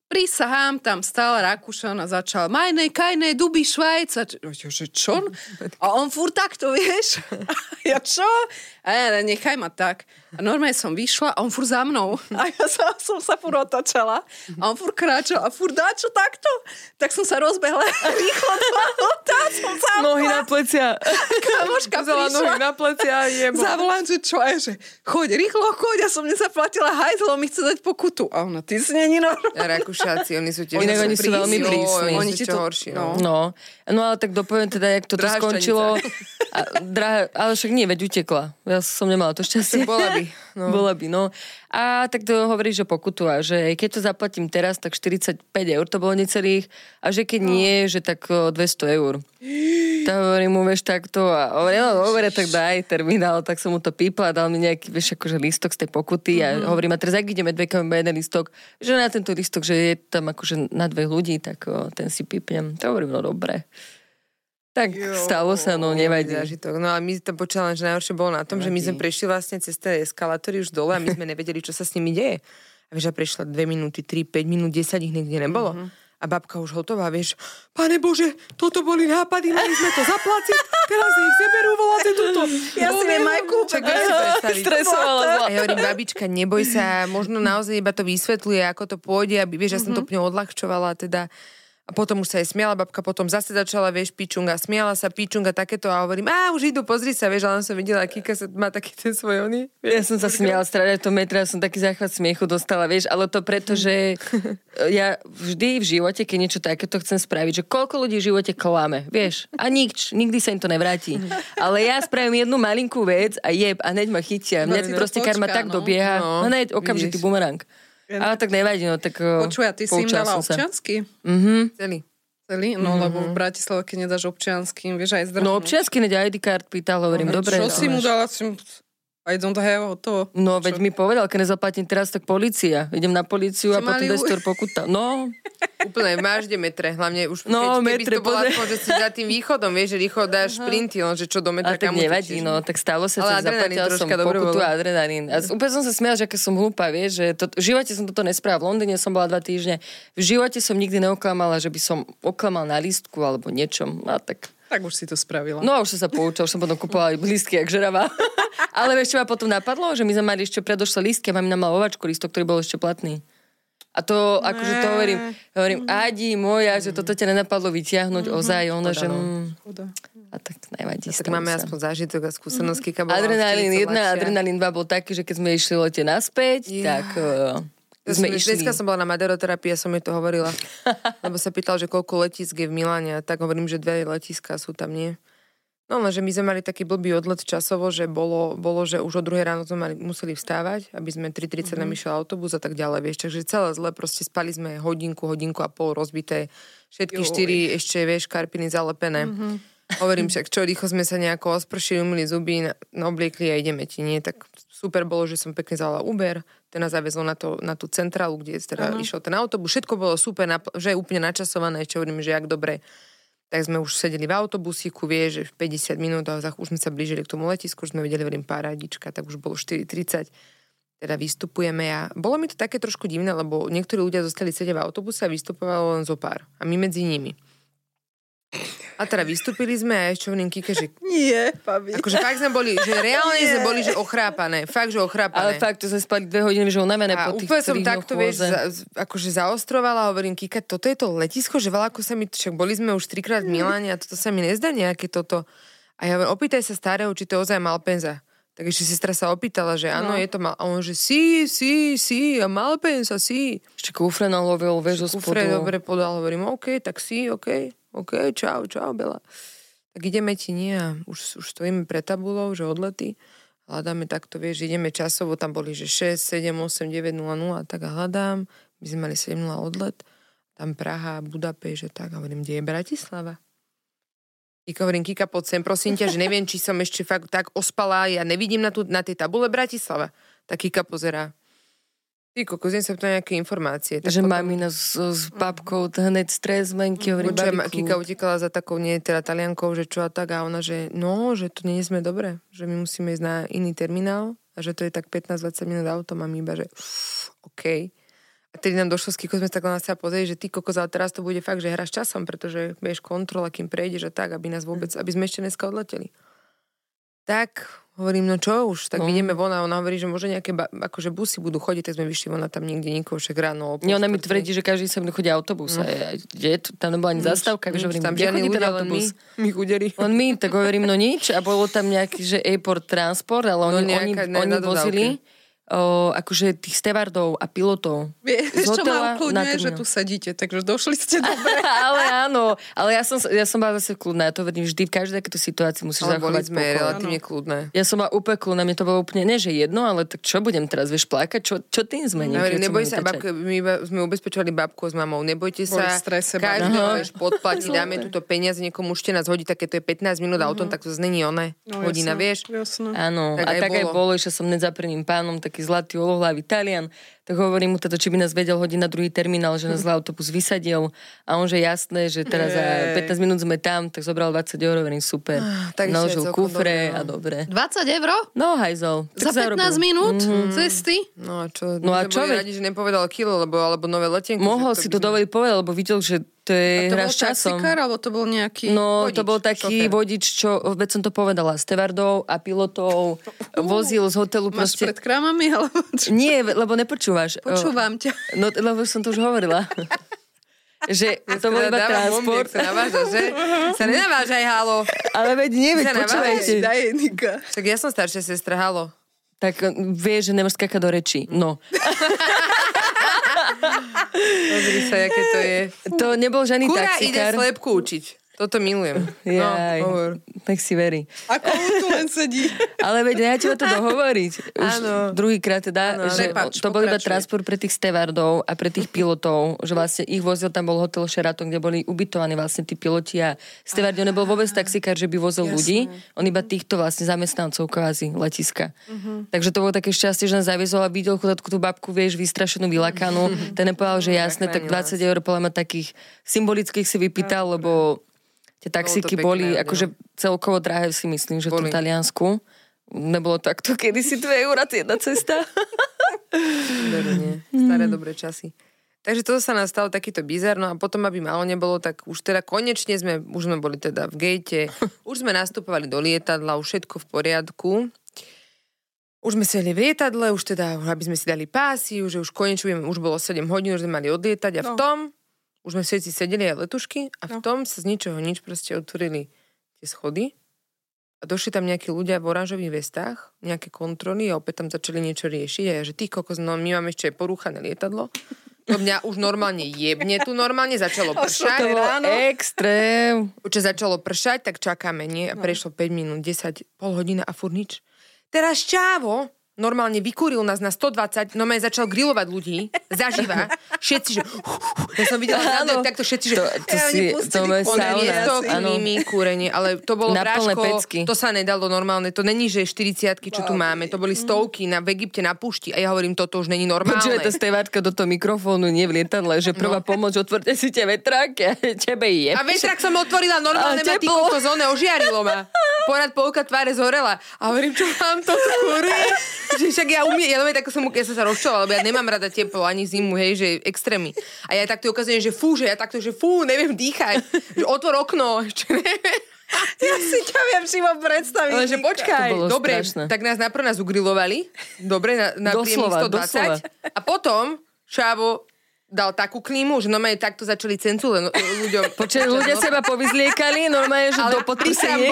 Prisahám, tam stál Rakúšan a začal Majnej, kajnej, duby, Švajc. A čo, že čo? A on furt takto, vieš? Ja čo? A ja, nechaj ma tak. A normálne som vyšla a on furt za mnou. A ja sa, som sa furt otočala. A on furt kráčal a furt dáčo takto. Tak som sa rozbehla rýchlo do auta. Som zamkla. Nohy na plecia. Kamoška prišla. Nohy na plecia a jebo. Zavolám, že čo? A ja, že choď, rýchlo choď. Ja som nezaplatila hajzlo, mi chce dať pokutu. A ona, ty si není normálne. Rakúšáci, oni sú tiež... Oni, oni sú veľmi prísni. Oni ti sú to- horší, no. No. no, ale tak dopoviem teda, jak toto Drahá skončilo. A, drahá, ale však nie, veď utekla. Ja som nemala to šťastie. Bola by. No. Bola by, no. A tak to hovorí, že pokutu a že keď to zaplatím teraz, tak štyridsaťpäť eur to bolo necelých a že keď no. nie, že tak o, dvesto eur. Tak hovorím mu, vieš, takto a hovorím, no dobre, tak daj terminál, tak som mu to pípla a dal mi nejaký, vieš, akože lístok z tej pokuty mm-hmm. a hovorím, a teraz ak ideme dvekami jeden lístok, že na tento lístok, že je tam akože na dve ľudí, tak o, ten si pípnem. To hovorím, no dobre. Tak jo, stalo sa, no nevadí. Zážitok. No a my to počúvame, že najhoršie bolo na tom, nevadí. Že my sme prešli vlastne cez tie eskalátory už dole a my sme nevedeli, čo sa s nimi deje. A vieš, a prešla dve minúty, tri, päť minút, desať ich niekde nebolo. Mm-hmm. A babka už hotová, vieš, Pane Bože, toto boli nápady, mali sme to zaplatiť, teraz ich zeberú, voláte toto. Ja si viem aj kúpiť. Stresovala. A ja hovorím, babička, neboj sa, možno naozaj iba to vysvetľuje, ako to pôjde, aby, vieš, ja som to úplne odľahčovala, teda. A potom už sa jej smiala babka, potom zase začala, vieš, pičunga, smiala sa, pičunga, takéto a hovorím, a už idú, pozri sa, vieš, ale som videla, Kika sa má taký ten svoj oný. Ja som sa smiala stradať v tom metre, ja som taký záchvat smiechu dostala, vieš, ale to preto, že ja vždy v živote, keď niečo takéto chcem spraviť, že koľko ľudí v živote klame, vieš, a nič, nikdy sa im to nevráti. Ale ja spravím jednu malinkú vec a jeb, a hneď ma chytia. Mňa no, proste karma tak no. dobieha, no, hneď okamžitý bumerang. Ale tak nevadí, no tak Počuj, a ty si im dala občiansky? Mhm. Celý. Celý? No, mm-hmm. lebo v Bratislave, keď nedáš občiansky, vieš, aj zdrhnúť. No občiansky, neď í dé card pýtal, hovorím, no, dobre. Čo si mu dala? I don't have to. No, veď mi povedal, keď nezaplatím teraz, tak polícia. Idem na políciu a potom dvesto eur pokuta. No. Úplne, máš kde metre, hlavne už no, keď, metre, keby to bola aspoň, že si za tým východom, vieš, že rýchlo dáš šprinty, no, že čo do metra, kam utíčeš. Ale tak nevadí, no, tak stalo sa, že zaplatila som pokutu a adrenalín. A úplne som sa smiala, že aké som hlúpa, vieš, že to, v živote som toto nespravila. V Londýne som bola dva týždne. V živote som nikdy neoklamala, že by som oklamal na lístku alebo niečom. A tak... Tak už si to spravila. No, už som sa poučila, už som potom kupovala lístky, jak žeravá. Ale vieš, čo ma potom napadlo? Že my sme mali ešte predošlé lístky a mamina mala ovačku lístok, ktorý bol ešte platný. A to, akože to hovorím, hovorím, Adi moja, že toto ťa nenapadlo vyťahnuť mm-hmm. ozaj, ona, že... Mm, a tak nevadí. Tak máme sa. Aspoň zážitok a skúsenosti. Mm-hmm. Adrenalín jedna, adrenalín dva bol taký, že keď sme išli lete naspäť, yeah. tak... Uh, sme išli. Dneska som bola na maderoterapii a som jej to hovorila. Lebo sa pýtal, že koľko letisk je v Miláne. Tak hovorím, že dve letiská sú tam, nie? No, lenže my sme mali taký blbý odlet časovo, že bolo, bolo že už o druhej ráno sme mali, museli vstávať, aby sme tri tridsať mm-hmm. nám išiel autobus a tak ďalej, vieš. Takže celé zle, proste spali sme hodinku, hodinku a pol rozbité. Všetky Joj. štyri ešte, vieš, karpiny zalepené. Mm-hmm. Hovorím však, čo rýchlo sme sa nejako ospršili, umyli zuby, obliekli a ideme ti, nie? Tak super bolo, že som pekne zala Uber, ten nás zavezol na, to, na tú centrálu, kde teda uh-huh. išiel ten autobus, všetko bolo super, že je úplne načasované, ešte hovorím, že jak dobre. Tak sme už sedeli v autobusíku, vieš, že v päťdesiat minút a už sme sa blížili k tomu letisku, už sme videli, hovorím, parádička, tak už bolo štyri tridsať. Teda vystupujeme a bolo mi to také trošku divné, lebo niektorí ľudia zostali sedieť v autobuse a vystupovalo len zo pár. A my medzi nimi. A teda vystúpili sme a ešte hovorím Kike, že... Nie, Fabi. Akože fakt sme boli, že reálne Nie. sme boli, že ochrápané. Fakt, že ochrápané. Ale fakt, to sme spali dve hodiny, že unavené po tých úplne som takto, vieš, za, akože zaostrovala a hovorím Kika, toto je to letisko, že veľa ako sa mi... Však boli sme už trikrát v Miláne a toto sa mi nezdá nejaké toto. A ja hovorím, opýtaj sa starého, či to ozaj Malpensa. Tak ešte sestra sa opýtala, že áno, no. je to mal... A on, že sí, sí, sí, a Malpensa, sí. Ešte kufre nalovil, vieš, zo spodu. Kufre dobre podal, hovorím, OK, tak sí, OK. OK, čau, čau, Bela. Tak ideme ti nie a už, už stojíme pred tabulou, že odlety. Hľadáme takto, vieš, ideme časovo, tam boli, že šesť, sedem, osem, deväť, nula, nula, tak a hľadám. My sme mali sedem nula odlet. Tam Praha, Budapešť, že tak. A hovorím, kde je Bratislava? Kika, hovorím, Kika, poď sem, prosím ťa, že neviem, či som ešte fakt tak ospala, ja nevidím na, tú, na tej tabule Bratislava. Tak Kika pozerá. Ty, kokos, sa to nejaké informácie. Tak že potom... mamina s, s babkou, hneď stres, menky, hovorí babiku. Kika utekala za takou, nie teda Taliankou, že čo a tak, a ona, že no, že to nie sme dobre, že my musíme ísť na iný terminál a že to je tak pätnásť dvadsať minút autom a my iba, že uff, OK. A A tedy nám došlo s Kiko, sme takhle na sa pozrieť, že ty kokos, ale teraz to bude fakt, že hráš časom, pretože vieš kontrola, kým prejdeš a tak, aby nás vôbec, aby sme ešte dneska odleteli. Tak hovorím, no čo už, tak no. ideme von a ona hovorí, že možno nejaké ba- akože busy budú chodiť, tak sme vyšli von a tam nikde nikoho, však ráno. Nie, ona mi tvrdí, že každý sem chodí autobus. No. A je, tam nebola ani zastávka, vieš, hovorím, tam kde chodí ten autobus? My, my chudeli. On my, tak hovorím, no nič. A bolo tam nejaký, že airport transport, ale oni, no nejaká, oni, oni vozili o, akože tých stevardov a pilotov. Vieš, čo ma ukludňuje, že tu sedíte, takže došli ste dobre. Ale áno, ale ja som, ja som bola zase kľudná, ja to vedím vždy, v každej takéto situácii musíš ale zachovať pokoj. Ale boli sme relatívne kľudné. Ja som bola úplne kľudná, mne to bolo úplne, ne, že jedno, ale tak čo budem teraz, vieš, plakať, čo, čo tým zmení? No, neboj sa, babka, my sme ubezpečovali babku s mamou, nebojte sa, každý vieš podplatiť, dáme túto peniaze, niekomu už nás hodí, také to je pätnásť minút a o tom, tak to znení oné, hodina, vieš? Áno, a tak aj bolo, že som hneď za prvým pánom, taký zlatý olohlavý Talian, tak hovorím mu teda, či by nás vedel hodiť na druhý terminál, že nás zlý autobus vysadil a on, že jasné, že teraz za pätnásť minút sme tam, tak zobral dvadsať eur, hovorím super. Ah, naložil kufre dobre, no. a dobre. dvadsať eur? No, hajzol. Za pätnásť minút mm-hmm. cesty? No a čo? No a čo? Radi, že nepovedal kilo, lebo, alebo nové letenky. Mohol si to sme... dovoliť povedať, lebo videl, že to je hra s časom. Taxikár, alebo to bol nejaký No, vodič, to bol taký šofer. vodič, čo, veď som to povedala, stevardov a pilotov uh, vozil z hotelu Máš proste... pred krámami, alebo čo? Nie, lebo nepočúvaš. Počúvam ťa. No, lebo som to už hovorila. Že to bol iba transport. Sa naváža, že? Sa nenavážaj, halo. Ale veď nie, veď počúvajte. Daj jednika. Tak ja som staršia sestra, halo. Tak vieš, že nemáš skakať do rečí. No. Pozri sa, aké to je. To nebol žiadny Kura taxikár. ide slepku učiť. Toto milujem. Jaj, no, tak si verí. Ako on tu len sedí. Ale veď ja ti to dohovoriť. Už áno. druhýkrát teda, áno. že Prepač, to bol iba pokračuj. transport pre tých stevardov a pre tých pilotov, že vlastne ich vozil, tam bol hotel Sheraton, kde boli ubytovaní vlastne tí piloti a stevardi. On nebol vôbec taxikár, že by vozil Jasne. ľudí. On iba týchto vlastne zamestnancov kvázi letiska. Uh-huh. Takže to bolo také šťastie, že nás zaviezol a videl chudátku tú babku, vieš, vystrašenú, vylakanú. Uh-huh. Ten nepovedal, že jasné, tak dvadsať eur podľa mňa takých symbolických si vypýtal, lebo tie taxíky boli pekné, akože celkovo drahé, si myslím, že boli. V tom Taliansku. Nebolo takto kedysi dve eurá jedna cesta. Nie, staré dobré časy. Takže toto sa nás stalo takýto bizar, no a potom, aby malo nebolo, tak už teda konečne sme, už sme boli teda v gate, už sme nastupovali do lietadla, už všetko v poriadku. Už sme sedeli v lietadle, už teda, aby sme si dali pásy, už, už konečne, už bolo sedem hodín, už sme mali odlietať a v tom už sme všetci sedeli aj letušky a v tom sa z ničoho nič proste otvorili tie schody a došli tam nejakí ľudia v oranžových vestách, nejaké kontroly a opäť tam začali niečo riešiť a ja, že ty kokos, no my máme ešte aj porúchané lietadlo. To mňa už normálne jebne, tu normálne začalo pršať. To bolo extrém. Už začalo pršať, tak čakáme, nie? A prešlo päť minút, desať, pol hodina a furt nič. Teraz čávo normálne vykúril nás na stodvadsať, normálne začal grilovať ľudí, zaživa, všetci, že ja som videla zádu, takto všetci, že to, to ja, si, to je miesto, klímy, kúrenie, ale to bolo bráško, to sa nedalo normálne, to není, že štyridsiatky, čo tu máme, to boli stovky na, v Egypte na púšti a ja hovorím, toto už není normálne. Počuj, to stevárka do toho mikrofónu, nie v lietadle, že prvá no. pomoc, otvorte si tie vetráky a tebe je. A vetrák som otvorila normálne, ma týko to zóne ožiarilo ma. Porad polka tváre zhorela. A hovorím, čo mám to skúri? Že však ja umiem, ja, tak som, ja som sa rozčovala, lebo ja nemám rada teplo ani zimu, hej, že extrémy. A ja takto ukazujem, že fú, že ja takto, že fú, neviem dýchať. Že otvor okno, ešte neviem. Ja si ťa viem živo predstaviť. Ale že počkaj, dobre, strašné. Tak nás najprv nás ugrilovali, dobre, na, na príjemných stodvadsať. Doslova. A potom Šávo dal takú klímu, že normálne takto začali cencule ľuďom. Počkaj, ľudia seba povyzliekali, normálne, že do podprseniek.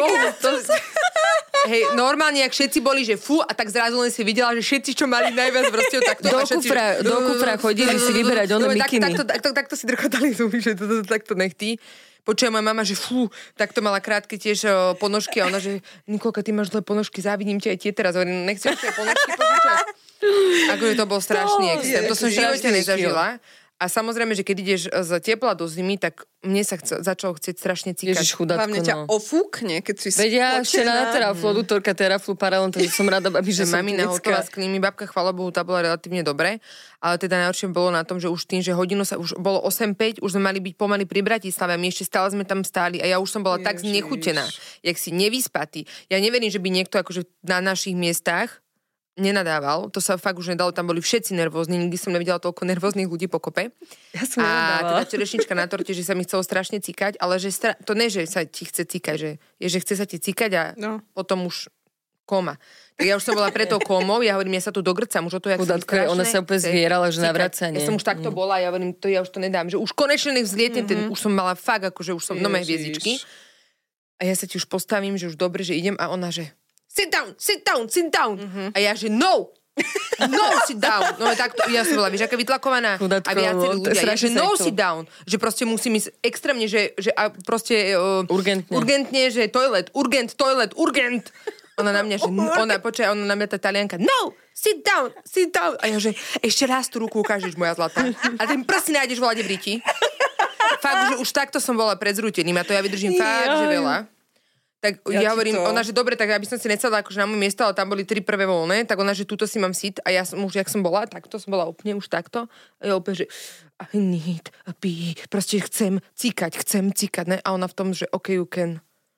Hej, normálne, ak všetci boli, že fú, a tak zrazu len si videla, že všetci, čo mali najviac vrstiev, takto. Do kufra, do kufra chodili si vyberať ono mikiny. Takto, takto, takto si drkotali zuby, že to, to, takto nechtí. Počujem, moja mama, že fú, takto mala krátke tiež o, ponožky a ona, že Nikolka, ty máš dlhé ponožky, závidím ti aj tie teraz. Hovorím, nechcem tie ponožky pozúčať. Akože to bol strašný extrém. To som v živote nezažila. A samozrejme, že keď ideš z tepla do zimy, tak mne sa chce, začalo chcieť strašne cíkať. Ježiš, chudatko, hlavne ťa no. ofúkne, keď si spočená. Veď ja ešte na teraflu, mm. Lutorka teraflu paralel, to som rada, aby že som mamina hotová s klímy, babka, chvála Bohu, tá bola relatívne dobré, ale teda najhoršie bolo na tom, že už tým, že hodinu sa, už bolo osem päť, už sme mali byť pomaly pri Bratislave, my ešte stále sme tam stáli a ja už som bola Ježiš. Tak znechutená, jak si nevyspatý. Ja neverím, že by niekto akože na našich miestach nenadával, to sa fakt už nedalo, tam boli všetci nervózni, nikdy som nevidela toľko nervóznych ľudí pokope. Ja som a teda čerešnička na torte, že sa mi chcelo strašne cikať, ale že stra... to nie, že sa ti chce cikať, že je, že chce sa ti cikať a no. potom už koma. Tak ja už som bola pre tou komou, ja hovorím, ja sa tu dogrcam, už o to, jak som strašné. Ona sa úplne zvierala, že na vracanie. Ja som už takto mm. bola, ja hovorím, to ja už to nedám, že už konečne nech vzlietnem, mm-hmm. ten už som mala fakt, akože už som v nové hviezdičky. A ja sa ti už postavím, že už dobre, že idem a ona, že sit down, sit down, sit down. Mm-hmm. A ja, že no, no sit down. No takto, ja som bola, vieš, aká vytlakovaná. Chudatko, a viacerí ľudia, ja, že no sit down. Že proste musím ísť extrémne, že, že a proste uh, urgentne. urgentne, že toilet, urgent, toilet, urgent. Ona na mňa, že ona, počkaj, ona na mňa tá Talianka, no, sit down, sit down. A ja, že ešte raz tú ruku ukážeš, moja zlatá. A ten prst nájdeš volať v riti. Fakt, že už takto som bola pred zrútením a to ja vydržím fakt, že veľa. Tak ja, ja hovorím, to... ona, že dobre, tak aby som si necela akože na môj miesto, ale tam boli tri prvé voľné, tak ona, že túto si mám sit a ja som už, jak som bola, takto som bola úplne už takto. A ja úplne, že I need a pee. Proste chcem cikať, chcem cikať, ne? A ona v tom, že okay, you can.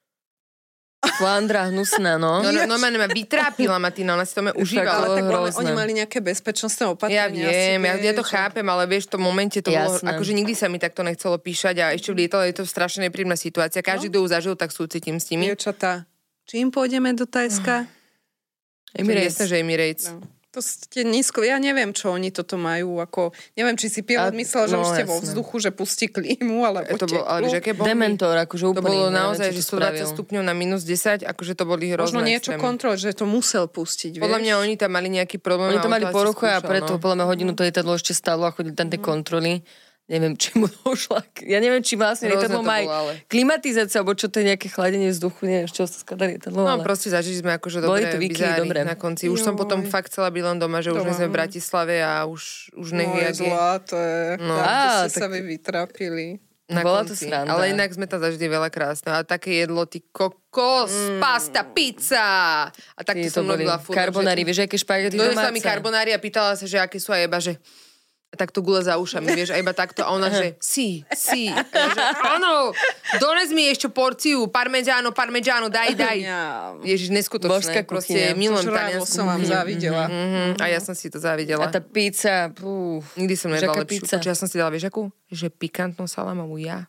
Flandra hnusná, no. No, no, no ma vytrápila Martina, ona si to me užívala. Ale tak oni, oni mali nejaké bezpečnostné opatrenia. Ja viem, ja, ja to že... chápem, ale vieš, v tom momente to Jasné. bolo, akože nikdy sa mi takto nechcelo píšať a ešte v lietole je to strašne nepríjemná situácia. Každý, kto no? ju zažil, tak súcitím s tými. Dievčatá, čím pôjdeme do Tajska? Emirates. Jasne, že Emirates. No. To ste nízko, ja neviem, čo oni toto majú, ako, neviem, či si pilot myslel, že no, už ste vo vzduchu, že pustí klímu, alebo to bol, ale vieš, aké bomby? Dementor, akože úplný. To bolo naozaj, že stodvadsať stupňov na minus desať, akože to boli hrozné. Možno niečo kontrol, že to musel pustiť, vieš? Podľa mňa oni tam mali nejaký problém. Oni to mali poruchu a preto, no. podľa mňa hodinu to lietadlo ešte stálo a chodili tam tie kontroly. Neviem, či mu došla. Ja neviem, či vlastne lietadlo má aj klimatizácia, alebo čo to je nejaké chladenie vzduchu, neviem, čo sa skladá lietadlo. No ale... proste zažili sme akože dobré bizáry na konci. Už Joj. som potom fakt chcela byť len doma, že doma. už sme v Bratislave a už, už nech no, je. Zlaté. No, á, ste tak... sa vy vytrapili. Na Bola konci. To sranda. Ale inak sme tam zažili veľa krásne. A také jedlo, ty kokos, mm. pasta, pizza. A takto som robila furt. Karbonári, vieš, aké špagety domáce. Dojde sa mi karbonári a pýtala sa, že aké sú a jeba, že takto gule za ušami, vieš, a iba takto. A ona, že sí, sí. A ja, že áno, dones mi ešte porciu, parmegiano, parmegiano, daj, daj. Ježiš, neskutočné. Proste milujem Taliansku. som vám závidela. Mm-hmm. A ja som si to závidela. A tá pizza, pú. Nikdy som nedala lepšiu. Počuť, ja som si dala, vieš akú? Že pikantnú salamovú ja.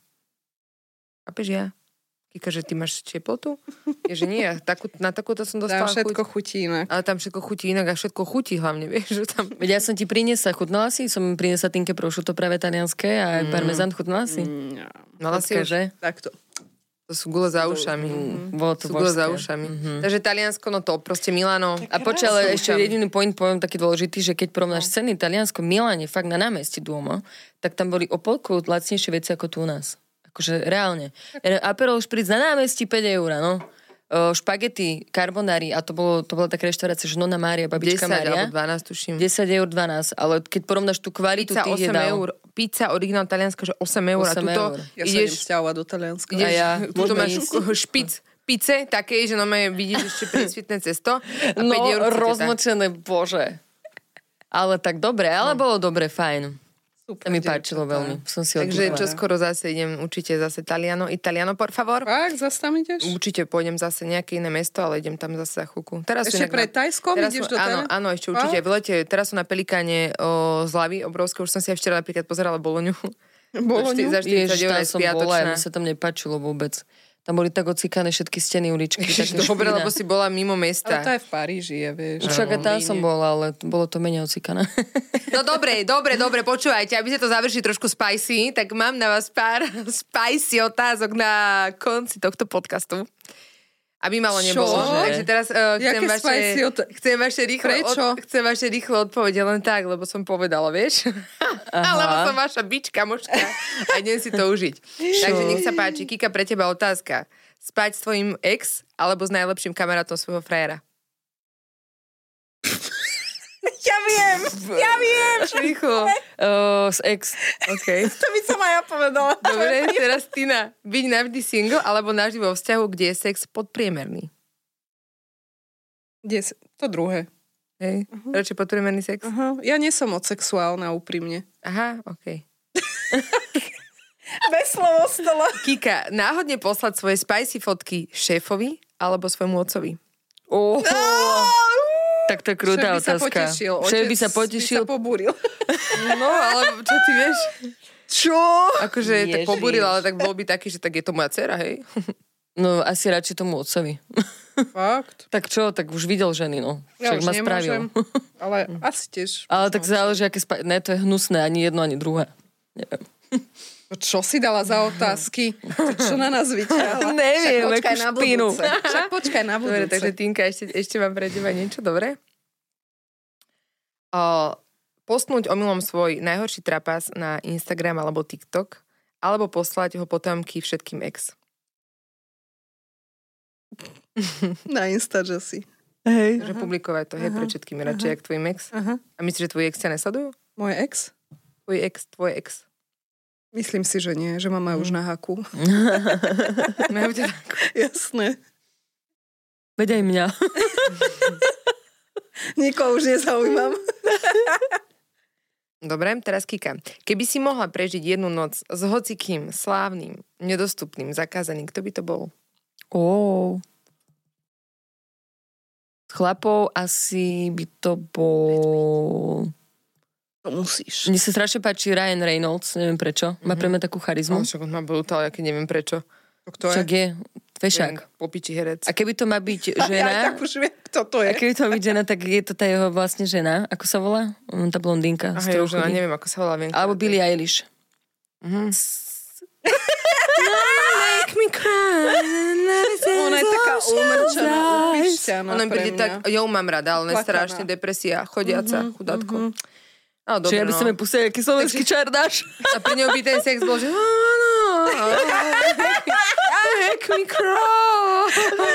Chápeš ja? Kika, že ty máš teplotu? Je, že nie, takú, na takúto som dostala chuť. Tam všetko chuť. chutí inak. Ale tam všetko chutí inak a všetko chutí hlavne, vieš, že tam... Veď ja som ti priniesla, chutnala si? Som priniesla tinke prosciutto práve talianské a mm. parmezán, chutnala si? Mm, ja. Mala si už? Že? Takto. To sú gule za ušami. Mm. Bolo to sú gule za ušami. Mm-hmm. Takže Taliansko, no to, proste Milano. A počkaj, ale ešte jediný point poviem taký dôležitý, že keď porovnáš no. ceny Taliansko, Miláne, fakt na námestí Duomo, tak tam boli o polku lacnejšie veci ako tu u nás. Akože reálne. Aperol špric na námestí päť eur, no. O, špagety, karbonári, a to, bolo, to bola taká reštaurácia, že Nonna Mária, babička desať Mária. alebo dvanásť, tuším. desať eur, dvanásť, ale keď porovnáš tú kvalitu pizza tých osem eur. Pizza originál talianska, že osem eur. osem a tuto eur. Ja ideš, sa idem sťahovať do Talianska. Ideš, a ja. Tuto máš špic pice, také, že no vidíš ešte prísvitné cesto. A no, päť eur rozmočené, bože. Ale tak dobre, ale no. bolo dobre, fajn. Super, to mi páčilo veľmi. Som si Takže čo skoro zase idem určite zase Taliano. Italiano, por favor. Tak, zase tam ideš? Určite pôjdem zase nejaké iné mesto, ale idem tam zase za chvíľku. Teraz ešte pred Tajskom ideš sú, do Áno, áno, ešte určite. V lete, teraz sú na Pelikáne o, zľavy obrovské. Už som si aj včera napríklad pozerala Boloňu. Boloňu? Ježiš, tam som bola, mi sa tam nepáčilo vôbec. Tam boli tak ocikané všetky steny, uličky. Dobre, lebo si bola mimo mesta. Ale to aj v Paríži je, vieš. Však aj tam som bola, ale bolo to menej ocikané. No dobre, dobre, dobre, počúvajte, aby ste to završili trošku spicy, tak mám na vás pár spicy otázok na konci tohto podcastu. Aby malo nebolo. Čo? Takže teraz uh, chcem, vaše, ot- chcem vaše rýchle od- chcem vaše rýchle odpovede len tak, lebo som povedala, vieš? Alebo som vaša bička, možka. A idem si to užiť. Čo? Takže nech sa páči. Kika, pre teba otázka. Spať s tvojim ex alebo s najlepším kamarátom svojho frajera? Ja viem, ja viem. Rýchlo. Uh, s ex. Okay. To by som aj ja povedala. Dobre, teraz Tina. Byť navždy single alebo navždy vo vzťahu, kde je sex podpriemerný? Kde je to druhé. Hej, uh-huh. Radšej podpriemerný sex? Uh-huh. Ja nie som moc sexuálna, úprimne. Aha, okej. Okay. Bez slovo stolo. Kika, náhodne poslať svoje spicy fotky šéfovi alebo svojmu otcovi? Oh. No! Tak to je krutá Že by sa otázka. potešil. Že by sa Otec potešil. by sa pobúril. No, ale čo ty vieš? Čo? Akože tak Ježiš. pobúril, ale tak bol by taký, že tak je to moja dcera, hej? No asi radšej tomu otcovi. Fakt? Tak čo, tak už videl ženy, no. Ja Však už ma spravil. nemôžem, ale asi tiež. Ale tak záleží, aké spa... Ne, to je hnusné, ani jedno, ani druhé. Neviem. Čo si dala za otázky? To čo na nás vyťahla? Neviem, Však počkaj akú na špínu. budúce. Však počkaj na budúce. Dobre, takže Tinka, ešte, ešte mám pre teba niečo dobré. O, postnúť omylom svoj najhorší trapas na Instagram alebo TikTok, alebo poslať ho potomky všetkým ex. Na Insta, že si. Hej. Že publikovať to, hej, pred všetkými radšej, jak tvojim ex. Aha. A myslíš, že tvoji ex ťa nesledujú? Môj ex? Tvoj ex, tvoj ex. Myslím si, že nie, že ma majú už na haku. Majú ťa tak. Jasné. Veď aj mňa. Nikoho už nezaujímam. Dobre, teraz Kika. Keby si mohla prežiť jednu noc s hocikým, slávnym, nedostupným, zakázaným, kto by to bol? Ó. S chlapov asi by to bol... To musíš. Mne sa strašne páči Ryan Reynolds, neviem prečo. Má pre mňa takú charizmu. No, však on má brutál, ja keď neviem prečo. Kto Však je fešák. Ten Popiči herec. A keby to má byť Ja žena... tak už viem, kto to A je. keby to má byť žena, tak je to tá jeho vlastne žena. Ako sa volá? Mm, Tá blondínka. Aha, z ja ktorou už ja chodí. neviem, ako sa volá. Viem, Alebo ktorá to je. Billie Eilish. Mhm. Make me cry. Ona je taká umrčaná, upišťaná Ona mi pre príde mňa. tak, jo, mám rada, ale Plakaná. strašne depresia, chodiaca, chudátko. No, Čiže dobre, ja by no. som jej pustila aký slovenský čardáš. A pri ňou by ten sex bol, že áno, make me cry.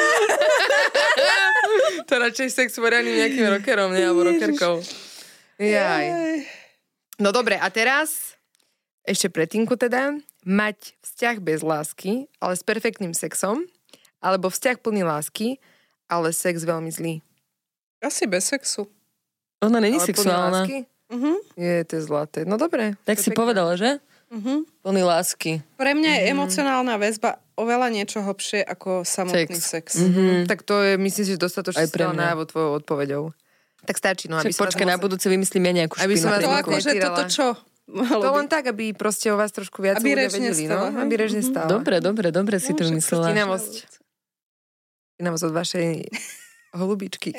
To radšej sex s poriadnym nejakým rockerom, nie? Alebo rockerkou. Jaj. No dobre, a teraz ešte pre Tinku teda, mať vzťah bez lásky, ale s perfektným sexom, alebo vzťah plný lásky, ale sex veľmi zlý. Asi bez sexu. Ona není Ale plný sexuálna. lásky? Uh-huh. Je, to je zlaté. No dobre. Tak to je si pekné. povedala, že? Uh-huh. Plný lásky. Pre mňa je emocionálna väzba oveľa niečo hlbšie ako samotný sex. sex. Mm-hmm. Tak to je, myslím si, že dostatočne Aj pre stalo mňa. najavo tvojou odpoveďou. Tak stačí, no, aby Však som počkaj, vás na budúce vymyslím ja nejakú Aby špinu. som vás To Tinku ako, že netýrala. toto čo? Malo To by. len tak, aby proste o vás trošku viac Aby ľudia reč vedeli, nestala, no? hej? Aby reč nestala. Dobre, dobre, dobre si to No, však vymyslela. Štinavosť. Štinavosť od vašej holubičky.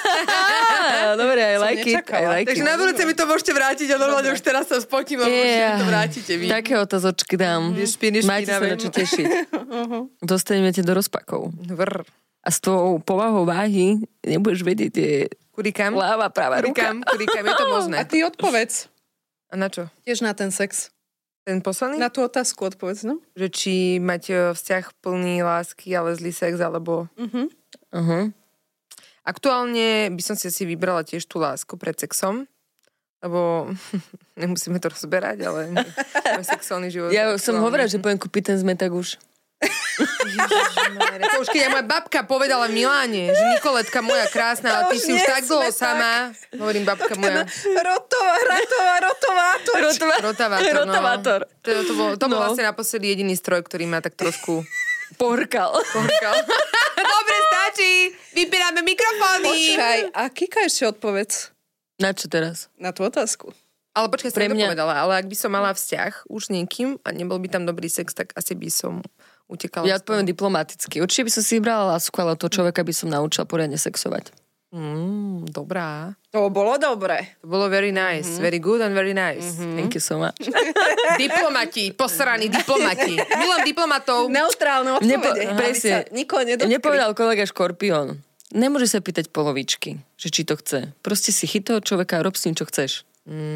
Á, dobre, I Som like it. I nečakala. like Takže it. na budúce mi to môžete vrátiť a normálne už teraz sa spotím, lebo už mi to vrátite vy. Také otázočky dám. Tie špiny Máte sa špinavé. na čo tešiť. Dostaneme ťa do rozpakov. Vrr. A s tvojou povahou váhy nebudeš vedieť, je Kurikam. ľava, pravá ruka. Kurikam, kurikam, je to možné. A ty odpovedz. A na čo? Tiež na ten sex. Ten posledný? Na tú otázku odpovedz, no? Že či mať e, vzťah plný lásky, ale zlý sex, alebo... Uh-huh. Uh-huh. Aktuálne by som si asi vybrala tiež tú lásku pred sexom, lebo nemusíme to rozberať, ale môj sexuálny život... Ja je som aktuálne- hovorila, že poviem kúpiť ten zmetak už. Ježišmarja, to už keď aj moja babka povedala v Miláne, že Nikoletka moja krásna, ale ty To už si už nie tak dlho sme sama. Hovorím, babka moja. Rotová, ratová, rotovátor. Rotova- Rotavátor, no. Rotavátor. To, to, bol, to bol No. vlastne naposledy jediný stroj, ktorý ma tak trošku Porkal. pohľkal. Dobre, stačí. Vypíname mikrofóny. Počkaj, a Kika ešte odpovedz Na čo teraz? na tú otázku. Ale počkaj, som Pre mňa- nedopovedala, ale ak by som mala vzťah už s niekým a nebol by tam dobrý sex, tak asi by som utekala. Ja z toho. odpoviem diplomaticky. Určite by som si vybrala lásku, ale toho človeka by som naučila poriadne sexovať. Mm, dobrá. To bolo dobre. To bolo very nice. Mm-hmm. Very good and very nice. Mm-hmm. Thank you so much. Diplomati, posraní diplomati. Milujem diplomatov. Neutrálne Nepo- odpovede. presne. Aby sa nikoho nedotkli. Mne povedal kolega Škorpión, nemôže sa pýtať polovičky, že či to chce. Proste si chyť toho človeka a rob s ním, čo chceš.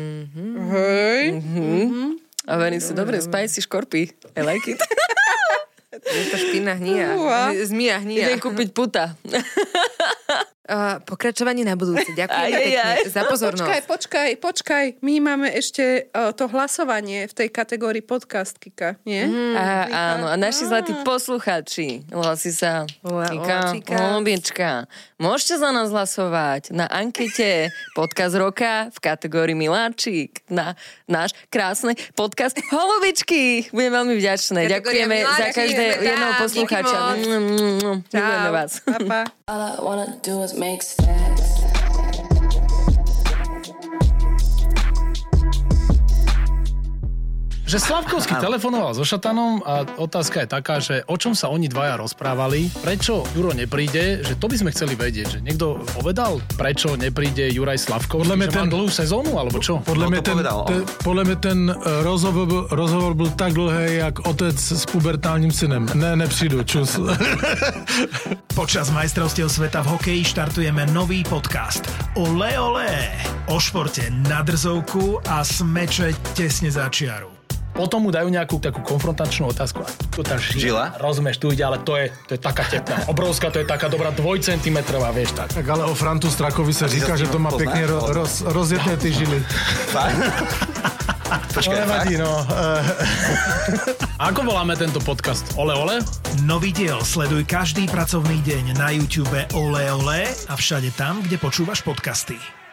Hej. A verím si, dobre, spicy škorpí. I like it. Je to špina hnia. Uha. Zmia hnia. Idem kúpiť puta. Uh, pokračovanie na budúce. Ďakujem Aj, aj, pekne aj. za pozornosť. Počkaj, počkaj, počkaj. My máme ešte uh, to hlasovanie v tej kategórii podcast, Kika, nie? Mm. A, áno, a naši zlatí poslucháči, hlasí sa Ula- Kika, Olačika. Holubička. Môžete za nás hlasovať na ankete Podcast roka v kategórii Miláčik na náš krásny podcast Holubičky. Budem veľmi vďačné. Kategória Ďakujeme za Miláčik, každé sme tam. jedného Díky poslucháča. moc. Mm, mm, mm. Milujeme vás. Pa, pa. All I wanna do is make stacks. že Slavkovský telefonoval so Šatanom a otázka je taká, že o čom sa oni dvaja rozprávali, prečo Juro nepríde, že to by sme chceli vedieť, že niekto povedal, prečo nepríde Juraj Slavkovský, že ten... má dlhú sezónu, alebo čo? Podľa no, mňa ten, te, podľa mňa ten rozhovor, rozhovor byl tak dlhý, jak otec s pubertálním synem. Ne, nepřijdu, čus. Počas majstrovstiev sveta v hokeji štartujeme nový podcast Olé, olé! O športe na drzovku a smeče tesne za čiaru. Potom mu dajú nejakú takú konfrontačnú otázku. A to tá žila. žila. Rozumieš, tu ide, ale to je, to je taká tepná. Obrovská, to je taká dobrá dvojcentimetrová, vieš tak. Tak ale o Frantu Strakovi sa říká, že to má pekne ro, roz, rozjetné ty žily. Fakt? Počkaj, no, nevadí, no. Ako voláme tento podcast? Ole, ole? Nový diel sleduj každý pracovný deň na YouTube Olé, olé a všade tam, kde počúvaš podcasty.